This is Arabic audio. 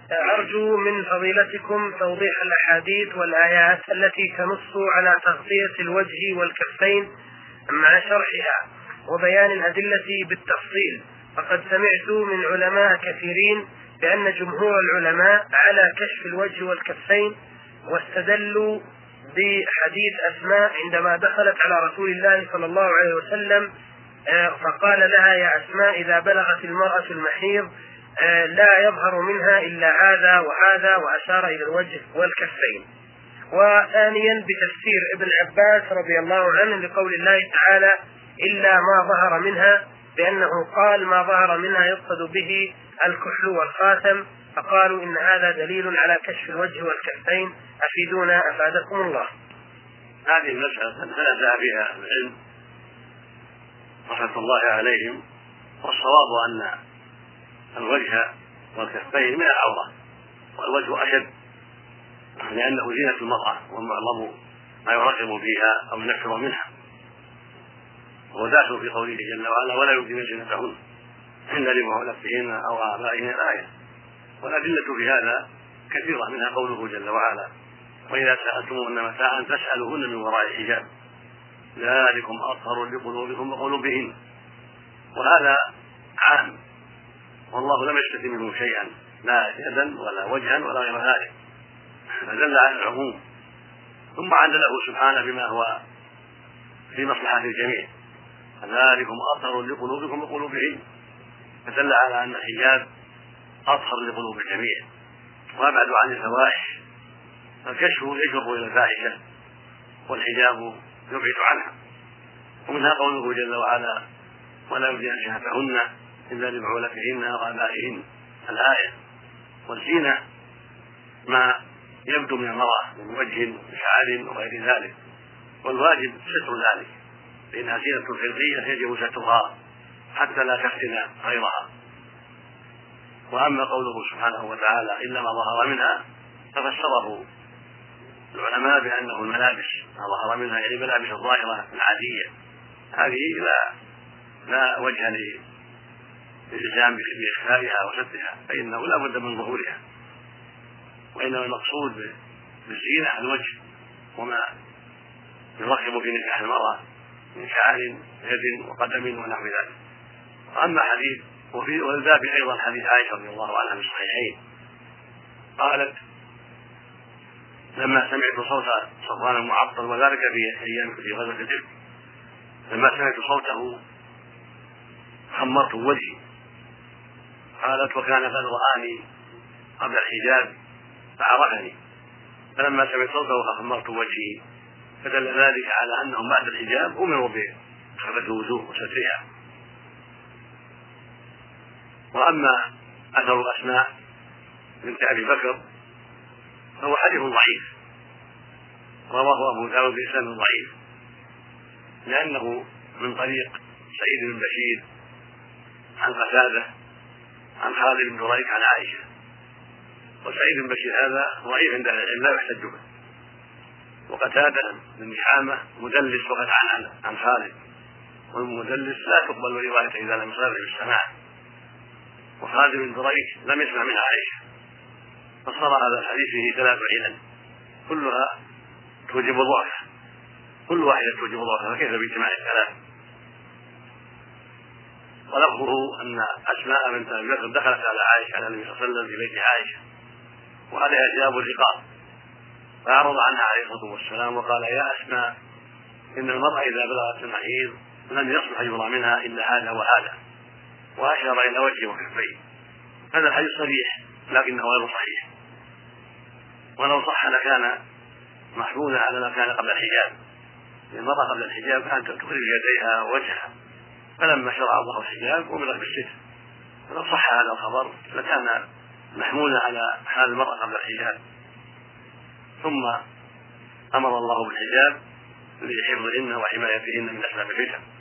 أرجو من فضيلتكم توضيح الأحاديث والآيات التي تنص على تغطية الوجه والكفين مع شرحها وبيان الأدلة بالتفصيل، فقد سمعت من علماء كثيرين بأن جمهور العلماء على كشف الوجه والكفين، واستدلوا بحديث أسماء عندما دخلت على رسول الله صلى الله عليه وسلم فقال لها: يا أسماء إذا بلغت المرأة المحيض لا يظهر منها إلا هذا وهذا، وأشار إلى الوجه والكفين. وثانيا بتفسير ابن عباس رضي الله عنه لقول الله تعالى: إلا ما ظهر منها، بأنه قال ما ظهر منها يقصد به الكحل والخاتم، فقالوا إن هذا دليل على كشف الوجه والكفين. أفيدونا أفادكم الله. هذه المسألة نزع فيها العلم رحمة الله عليهم، والصواب أن الوجه والكفين من العورة، والوجه أشد لأنه زينة المرأة ومعظم ما يرغب فيها أو ينفر منها، وداخل في قوله جل وعلا: ولا يبدين زينتهن إلا لبعولتهن أو آبائهن الآية. والأدلة في هذا كثيرة، منها قوله جل وعلا: وإذا سألتموهن متاعا فاسألوهن من وراء حجاب ذلكم أطهر لقلوبكم وقلوبهن. وهذا عام، والله لم يشتكي منه شيئا، لا يدا ولا وجها ولا غير ذلك، فدل على العموم. ثم عدله سبحانه بما هو في مصلحة الجميع: ذلكم أطهر لقلوبكم وقلوبهن، فدل على أن الحجاب أطهر لقلوب الجميع وأبعد عن الفواحش، فالكشف يجر إلى الفاحشة والحجاب يبعد عنها. ومنها قوله جل وعلا: ولا يبدين زينتهن إلا لبعولتهن أو آبائهن الآية. والزينة ما يبدو من المرأة من وجه وشعر وغير ذلك، والواجب ستر ذلك، لأنها زينة خلقية يجب سترها حتى لا تفتن غيرها. وأما قوله سبحانه وتعالى: إلا ما ظهر منها، ففسره العلماء بأنه الملابس، ما ظهر منها يعني ملابس الظاهرة العادية، هذه لا وجه للإلزام بإخفائها وسترها، فإنه لا بد من ظهورها، وإنما المقصود بالزينة الوجه وما يرغب في نكاح المرأة من شعر يد وقدم ونحو ذلك. وأما حديث والباب أيضا حديث عائشة رضي الله عنها في الصحيحين، قالت: لما سمعت صوت صفوان المعطل، وذلك في غزوة الإفك، لما سمعت صوته خمرت وجهي. قالت: وكان قد رآني قبل الحجاب فعرفني، فلما سمعت صوته خمرت وجهي، فدل ذلك على أنهم بعد الحجاب أمروا بخفة الوجوه وسترها. وأما أثر أسماء بنت أبي بكر فهو حديث ضعيف، رواه أبو داود بإسناد ضعيف، لأنه من طريق سعيد بن بشير عن قتادة عن خالد بن دريك عن عائشة، وسعيد بن بشير هذا ضعيف عند أهل العلم لا يحتج به، وقتادة بن نحامة مدلس وقد عن خالد، والمدلس لا تقبل روايته إذا لم يصرح بالسماع، وخالد بن دريك لم يسمع من عائشة، فصار هذا الحديث فيه 3 علل كلها توجب ضعفه، كل واحدة توجب ضعفه، فكيف باجتماع الثلاث؟ ولفظه أن أسماء بنت أبي بكر دخلت على عائشة على النبي صلى الله عليه وسلم في بيت عائشة وعليها ثياب الرقاب، فأعرض عنها عليه الصلاة والسلام وقال: يا أسماء، إن المرأة إذا بلغت المحيض لم يصلح يرى منها إلا هذا وهذا، وأشار إلى وجهه وكفيه. هذا الحديث صريح لكنه غير صحيح، ولو صح لكان محمولا على ما كان قبل الحجاب، لأن المرأة قبل الحجاب كانت تخرج يديها ووجهها، فلما شرع الله الحجاب أمرت بالستر، فلو صح هذا الخبر لكان محمولا على حال المرأة قبل الحجاب، ثم أمر الله بالحجاب لحفظهن وحمايتهن من أسباب الفتن.